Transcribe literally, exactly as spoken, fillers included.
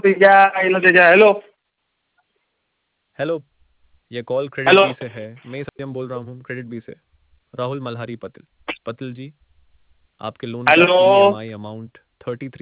त्याच्या आईला त्याच्या हेलो हेलो, ये कॉल क्रेडिट हेलो बी से है। मैं सत्यम बोल रहा हूँ क्रेडिट बी से। राहुल मल्हारी पतिल। पतिल जी, आपके लोन का hello E M I amount thirty three